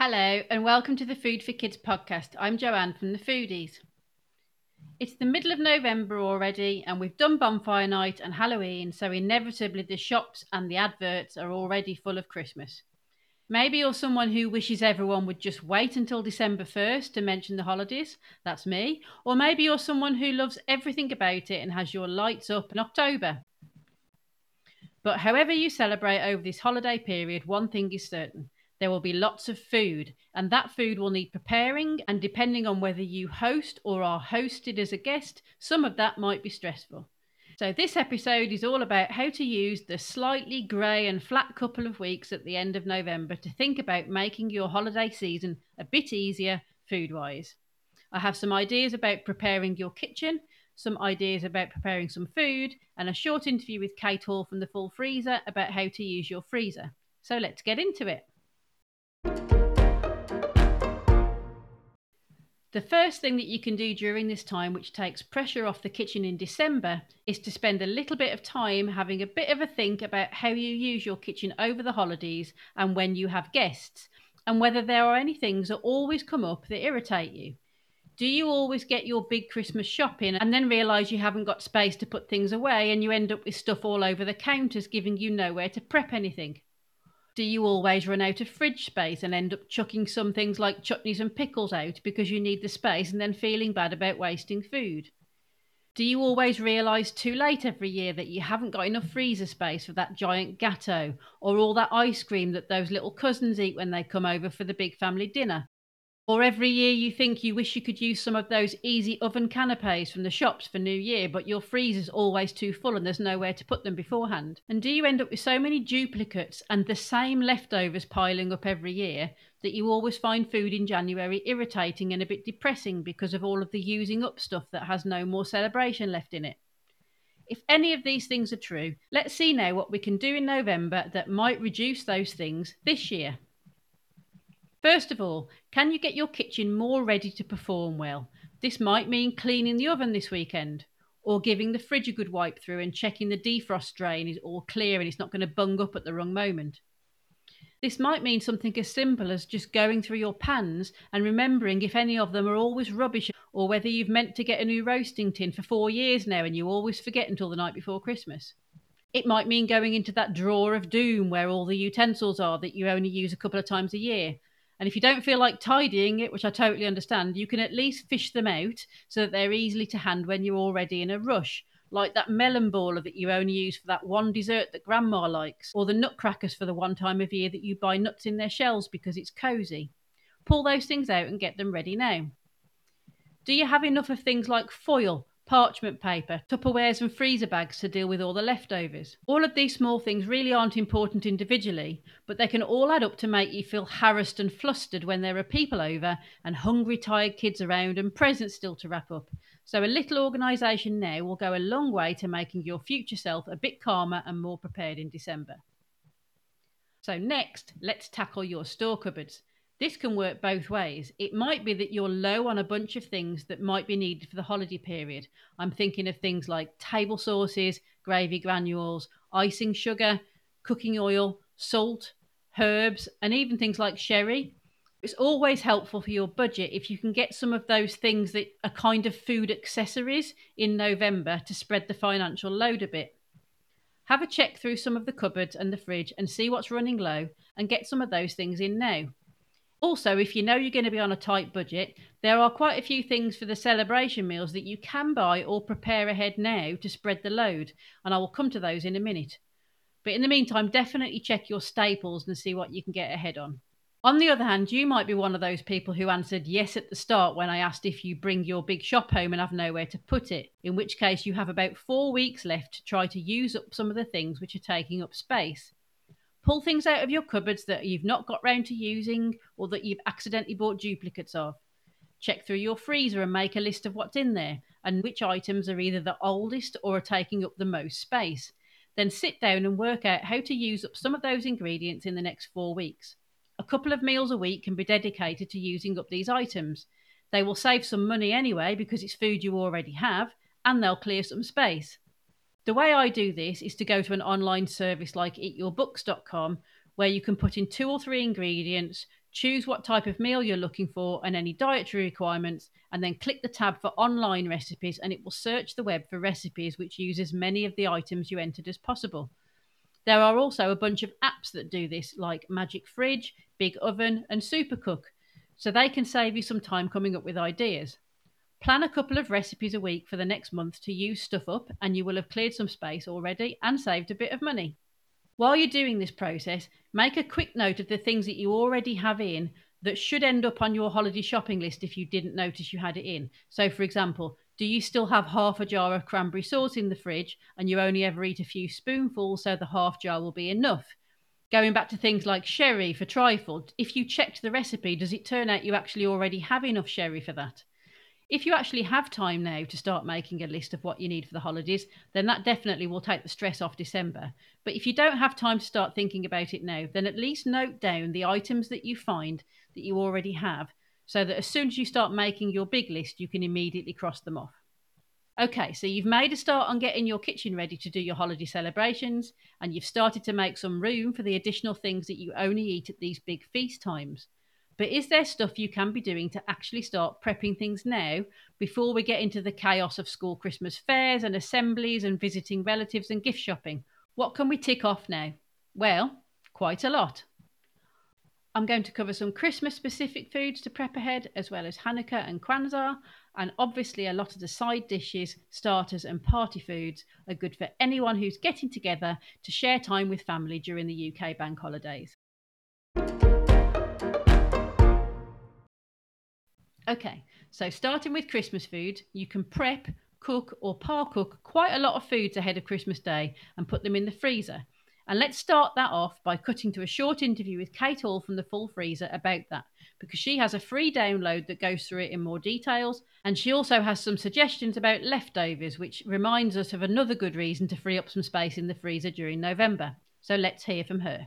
Hello and welcome to the Food for Kids podcast. I'm Joanne from The Foodies. It's the middle of November already and we've done bonfire night and Halloween, so inevitably the shops and the adverts are already full of Christmas. Maybe you're someone who wishes everyone would just wait until December 1st to mention the holidays. That's me. Or maybe you're someone who loves everything about it and has your lights up in October. But however you celebrate over this holiday period, one thing is certain. There will be lots of food, and that food will need preparing. And depending on whether you host or are hosted as a guest, some of that might be stressful. So, this episode is all about how to use the slightly grey and flat couple of weeks at the end of November to think about making your holiday season a bit easier food wise. I have some ideas about preparing your kitchen, some ideas about preparing some food, and a short interview with Kate Hall from the Full Freezer about how to use your freezer. So let's get into it. The first thing that you can do during this time, which takes pressure off the kitchen in December, is to spend a little bit of time having a bit of a think about how you use your kitchen over the holidays and when you have guests, and whether there are any things that always come up that irritate you. Do you always get your big Christmas shopping and then realise you haven't got space to put things away and you end up with stuff all over the counters giving you nowhere to prep anything? Do you always run out of fridge space and end up chucking some things like chutneys and pickles out because you need the space and then feeling bad about wasting food? Do you always realise too late every year that you haven't got enough freezer space for that giant gatto or all that ice cream that those little cousins eat when they come over for the big family dinner? Or every year you think you wish you could use some of those easy oven canapes from the shops for New Year, but your freezer's always too full and there's nowhere to put them beforehand? And do you end up with so many duplicates and the same leftovers piling up every year that you always find food in January irritating and a bit depressing because of all of the using up stuff that has no more celebration left in it? If any of these things are true, let's see now what we can do in November that might reduce those things this year. First of all, can you get your kitchen more ready to perform well? This might mean cleaning the oven this weekend, or giving the fridge a good wipe through and checking the defrost drain is all clear and it's not going to bung up at the wrong moment. This might mean something as simple as just going through your pans and remembering if any of them are always rubbish, or whether you've meant to get a new roasting tin for 4 years now and you always forget until the night before Christmas. It might mean going into that drawer of doom where all the utensils are that you only use a couple of times a year. And if you don't feel like tidying it, which I totally understand, you can at least fish them out so that they're easily to hand when you're already in a rush. Like that melon baller that you only use for that one dessert that grandma likes, or the nutcrackers for the one time of year that you buy nuts in their shells because it's cosy. Pull those things out and get them ready now. Do you have enough of things like foil, parchment paper, Tupperwares and freezer bags to deal with all the leftovers? All of these small things really aren't important individually, but they can all add up to make you feel harassed and flustered when there are people over and hungry, tired kids around and presents still to wrap up. So a little organisation now will go a long way to making your future self a bit calmer and more prepared in December. So next, let's tackle your store cupboards. This can work both ways. It might be that you're low on a bunch of things that might be needed for the holiday period. I'm thinking of things like table sauces, gravy granules, icing sugar, cooking oil, salt, herbs, and even things like sherry. It's always helpful for your budget if you can get some of those things that are kind of food accessories in November to spread the financial load a bit. Have a check through some of the cupboards and the fridge and see what's running low and get some of those things in now. Also, if you know you're going to be on a tight budget, there are quite a few things for the celebration meals that you can buy or prepare ahead now to spread the load, and I will come to those in a minute. But in the meantime, definitely check your staples and see what you can get ahead on. On the other hand, you might be one of those people who answered yes at the start when I asked if you bring your big shop home and have nowhere to put it, in which case you have about 4 weeks left to try to use up some of the things which are taking up space. Pull things out of your cupboards that you've not got round to using or that you've accidentally bought duplicates of. Check through your freezer and make a list of what's in there and which items are either the oldest or are taking up the most space. Then sit down and work out how to use up some of those ingredients in the next 4 weeks. A couple of meals a week can be dedicated to using up these items. They will save some money anyway because it's food you already have, and they'll clear some space. The way I do this is to go to an online service like eatyourbooks.com where you can put in 2 or 3 ingredients, Choose what type of meal you're looking for and any dietary requirements, and then click the tab for online recipes, and it will search the web for recipes which use as many of the items you entered as possible. There are also a bunch of apps that do this, like Magic Fridge, Big Oven, and Supercook, so they can save you some time coming up with ideas. Plan a couple of recipes a week for the next month to use stuff up, and you will have cleared some space already and saved a bit of money. While you're doing this process, make a quick note of the things that you already have in that should end up on your holiday shopping list if you didn't notice you had it in. So, for example, do you still have half a jar of cranberry sauce in the fridge and you only ever eat a few spoonfuls, so the half jar will be enough? Going back to things like sherry for trifle, if you checked the recipe, does it turn out you actually already have enough sherry for that? If you actually have time now to start making a list of what you need for the holidays, then that definitely will take the stress off December. But if you don't have time to start thinking about it now, then at least note down the items that you find that you already have, so that as soon as you start making your big list, you can immediately cross them off. Okay, so you've made a start on getting your kitchen ready to do your holiday celebrations, and you've started to make some room for the additional things that you only eat at these big feast times. But is there stuff you can be doing to actually start prepping things now before we get into the chaos of school Christmas fairs and assemblies and visiting relatives and gift shopping? What can we tick off now? Well, quite a lot. I'm going to cover some Christmas specific foods to prep ahead, as well as Hanukkah and Kwanzaa. And obviously, a lot of the side dishes, starters, and party foods are good for anyone who's getting together to share time with family during the UK bank holidays. Okay, so starting with Christmas food, you can prep, cook, or par cook quite a lot of foods ahead of Christmas Day and put them in the freezer. And let's start that off by cutting to a short interview with Kate Hall from the Full Freezer about that, because she has a free download that goes through it in more details, and she also has some suggestions about leftovers, which reminds us of another good reason to free up some space in the freezer during November. So let's hear from her.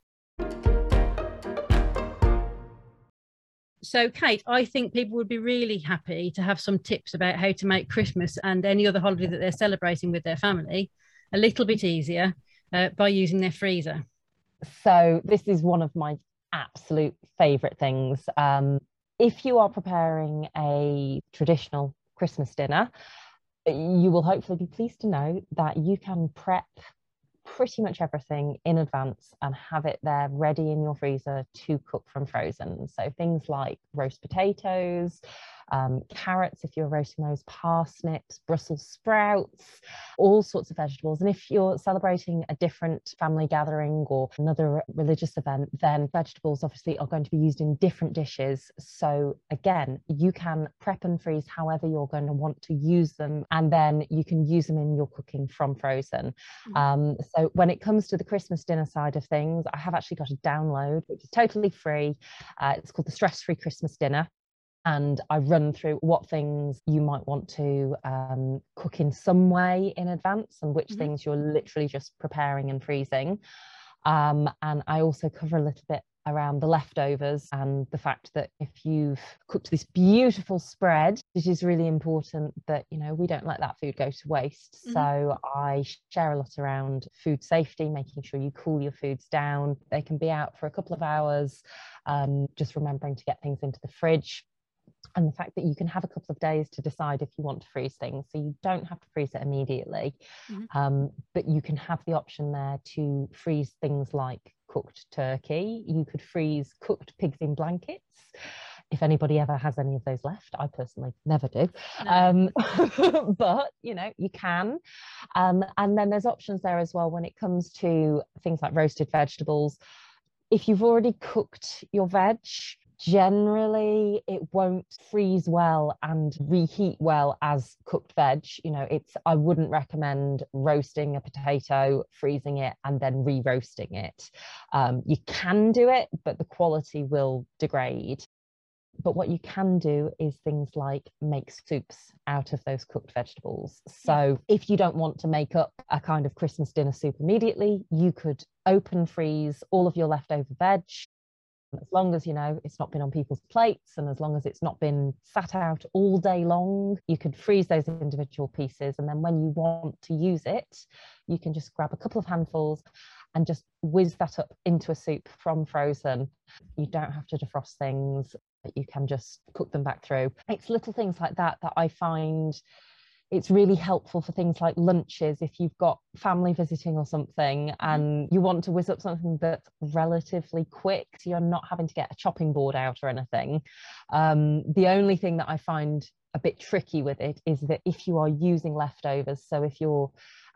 So, Kate, I think people would be really happy to have some tips about how to make Christmas and any other holiday that they're celebrating with their family a little bit easier by using their freezer. So this is one of my absolute favourite things. If you are preparing a traditional Christmas dinner, you will hopefully be pleased to know that you can prep pretty much everything in advance and have it there ready in your freezer to cook from frozen. So things like roast potatoes, carrots if you're roasting those, parsnips, Brussels sprouts, all sorts of vegetables. And if you're celebrating a different family gathering or another religious event, then vegetables obviously are going to be used in different dishes. So again, you can prep and freeze however you're going to want to use them, and then you can use them in your cooking from frozen. So when it comes to the Christmas dinner side of things, I have actually got a download which is totally free. It's called the Stress-Free Christmas Dinner. And I run through what things you might want to cook in some way in advance and which things you're literally just preparing and freezing. And I also cover a little bit around the leftovers and the fact that if you've cooked this beautiful spread, it is really important that, you know, we don't let that food go to waste. So I share a lot around food safety, making sure you cool your foods down. They can be out for a couple of hours, just remembering to get things into the fridge. And the fact that you can have a couple of days to decide if you want to freeze things. So you don't have to freeze it immediately, but you can have the option there to freeze things like cooked turkey. You could freeze cooked pigs in blankets. If anybody ever has any of those left, I personally never do. No. But, you know, you can. And then there's options there as well when it comes to things like roasted vegetables. If you've already cooked your veg, generally it won't freeze well and reheat well as cooked veg. You know, I wouldn't recommend roasting a potato, freezing it and then re-roasting it. You can do it, but the quality will degrade. But what you can do is things like make soups out of those cooked vegetables. So if you don't want to make up a kind of Christmas dinner soup immediately, you could open freeze all of your leftover veg. As long as, you know, it's not been on people's plates and as long as it's not been sat out all day long, you could freeze those individual pieces. And then when you want to use it, you can just grab a couple of handfuls and just whiz that up into a soup from frozen. You don't have to defrost things. You can just cook them back through. It's little things like that that I find it's really helpful for things like lunches. If you've got family visiting or something and you want to whiz up something that's relatively quick, so you're not having to get a chopping board out or anything. The only thing that I find a bit tricky with it is that if you are using leftovers, so if you're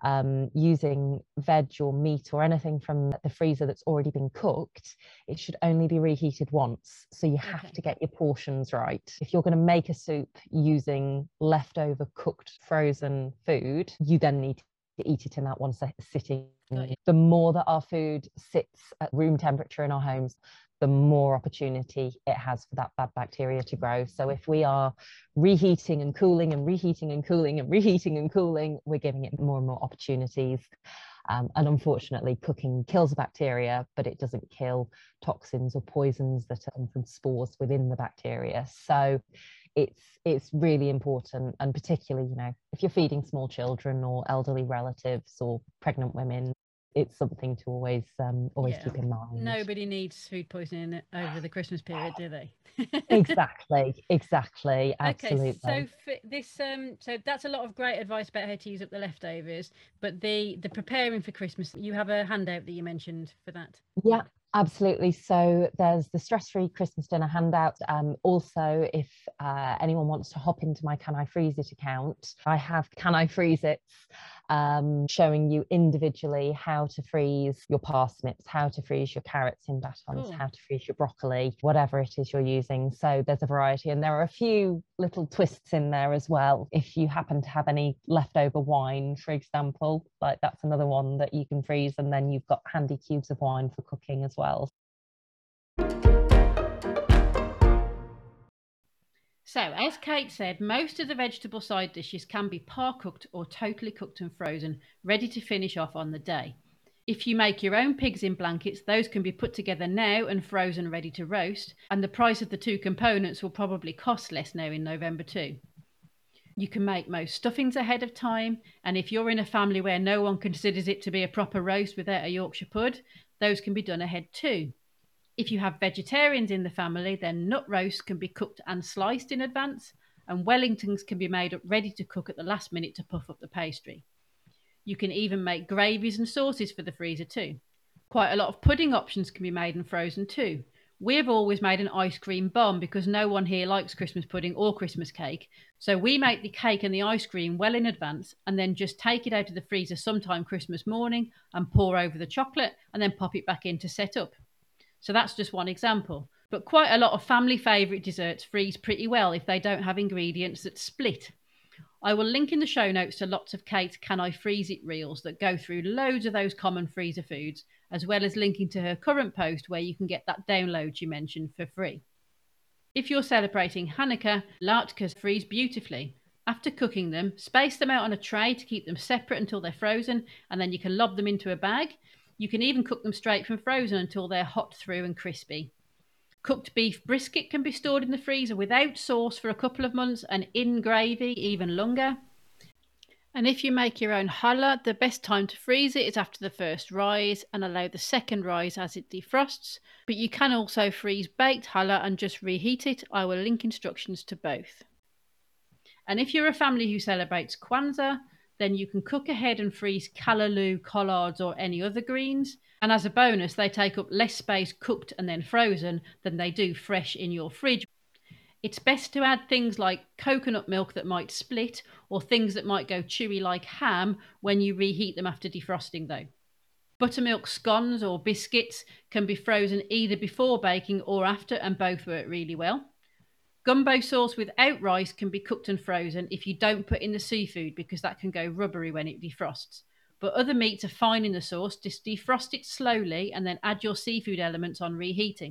using veg or meat or anything from the freezer that's already been cooked, it should only be reheated once. So you have to get your portions right. If you're going to make a soup using leftover cooked frozen food, you then need to eat it in that one sitting. The more that our food sits at room temperature in our homes, the more opportunity it has for that bad bacteria to grow. So if we are reheating and cooling and reheating and cooling and reheating and cooling, we're giving it more and more opportunities. And unfortunately, cooking kills bacteria, but it doesn't kill toxins or poisons that come from spores within the bacteria. So it's really important, and particularly, if you're feeding small children or elderly relatives or pregnant women, it's something to always keep in mind. Nobody needs food poisoning over the Christmas period, do they? Exactly, absolutely. Okay, so for this, so that's a lot of great advice about how to use up the leftovers. But the preparing for Christmas, you have a handout that you mentioned for that. Yeah, absolutely. So there's the stress-free Christmas dinner handout. Also, if anyone wants to hop into my Can I Freeze It account, I have Can I Freeze It, showing you individually how to freeze your parsnips, how to freeze your carrots in batons, how to freeze your broccoli, whatever it is you're using. So there's a variety, and there are a few little twists in there as well. If you happen to have any leftover wine, for example, like that's another one that you can freeze, and then you've got handy cubes of wine for cooking as well. So, as Kate said, most of the vegetable side dishes can be par-cooked or totally cooked and frozen, ready to finish off on the day. If you make your own pigs in blankets, those can be put together now and frozen ready to roast, and the price of the two components will probably cost less now in November too. You can make most stuffings ahead of time, and if you're in a family where no one considers it to be a proper roast without a Yorkshire pud, those can be done ahead too. If you have vegetarians in the family, then nut roasts can be cooked and sliced in advance, and Wellingtons can be made up ready to cook at the last minute to puff up the pastry. You can even make gravies and sauces for the freezer too. Quite a lot of pudding options can be made and frozen too. We've always made an ice cream bomb because no one here likes Christmas pudding or Christmas cake. So we make the cake and the ice cream well in advance and then just take it out of the freezer sometime Christmas morning and pour over the chocolate and then pop it back in to set up. So that's just one example. But quite a lot of family favourite desserts freeze pretty well if they don't have ingredients that split. I will link in the show notes to lots of Kate's Can I Freeze It reels that go through loads of those common freezer foods, as well as linking to her current post where you can get that download she mentioned for free. If you're celebrating Hanukkah, latkes freeze beautifully. After cooking them, space them out on a tray to keep them separate until they're frozen, and then you can lob them into a bag. You can even cook them straight from frozen until they're hot through and crispy. Cooked beef brisket can be stored in the freezer without sauce for a couple of months and in gravy even longer. And if you make your own challah, the best time to freeze it is after the first rise and allow the second rise as it defrosts. But you can also freeze baked challah and just reheat it. I will link instructions to both. And if you're a family who celebrates Kwanzaa, then you can cook ahead and freeze callaloo, collards or any other greens. And as a bonus, they take up less space cooked and then frozen than they do fresh in your fridge. It's best to add things like coconut milk that might split or things that might go chewy like ham when you reheat them after defrosting though. Buttermilk scones or biscuits can be frozen either before baking or after, and both work really well. Gumbo sauce without rice can be cooked and frozen if you don't put in the seafood because that can go rubbery when it defrosts. But other meats are fine in the sauce, just defrost it slowly and then add your seafood elements on reheating.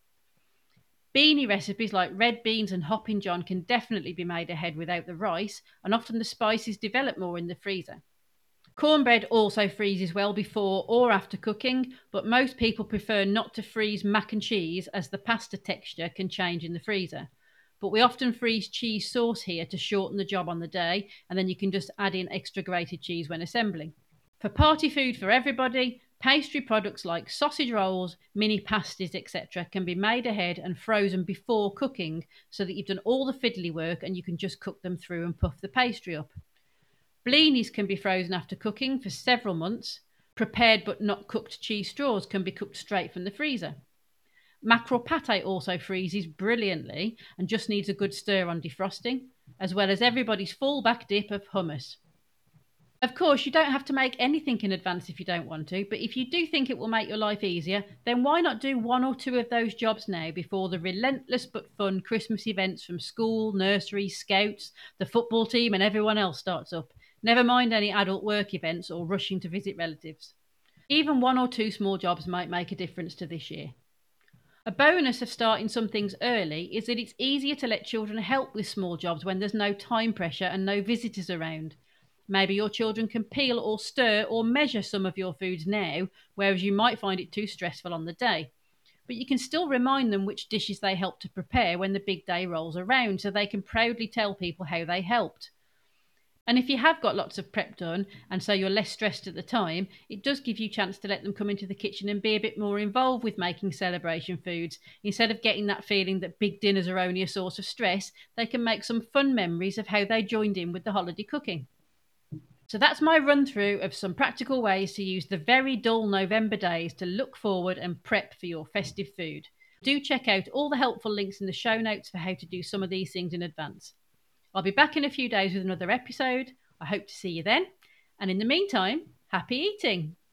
Beanie recipes like red beans and hopping john can definitely be made ahead without the rice, and often the spices develop more in the freezer. Cornbread also freezes well before or after cooking, but most people prefer not to freeze mac and cheese as the pasta texture can change in the freezer. But we often freeze cheese sauce here to shorten the job on the day, and then you can just add in extra grated cheese when assembling. For party food for everybody, Pastry products like sausage rolls, mini pasties, etc. can be made ahead and frozen before cooking so that you've done all the fiddly work and you can just cook them through and puff the pastry up. Blinis can be frozen after cooking for several months. Prepared but not cooked cheese straws can be cooked straight from the freezer. Mackerel pate also freezes brilliantly and just needs a good stir on defrosting, as well as everybody's fallback dip of hummus. Of course, you don't have to make anything in advance if you don't want to, but if you do think it will make your life easier, then why not do one or two of those jobs now before the relentless but fun Christmas events from school, nursery, scouts, the football team, and everyone else starts up? Never mind any adult work events or rushing to visit relatives. Even one or two small jobs might make a difference to this year. A bonus of starting some things early is that it's easier to let children help with small jobs when there's no time pressure and no visitors around. Maybe your children can peel or stir or measure some of your foods now, whereas you might find it too stressful on the day. But you can still remind them which dishes they helped to prepare when the big day rolls around so they can proudly tell people how they helped. And if you have got lots of prep done and so you're less stressed at the time, it does give you a chance to let them come into the kitchen and be a bit more involved with making celebration foods. Instead of getting that feeling that big dinners are only a source of stress, they can make some fun memories of how they joined in with the holiday cooking. So that's my run through of some practical ways to use the very dull November days to look forward and prep for your festive food. Do check out all the helpful links in the show notes for how to do some of these things in advance. I'll be back in a few days with another episode. I hope to see you then. And in the meantime, happy eating!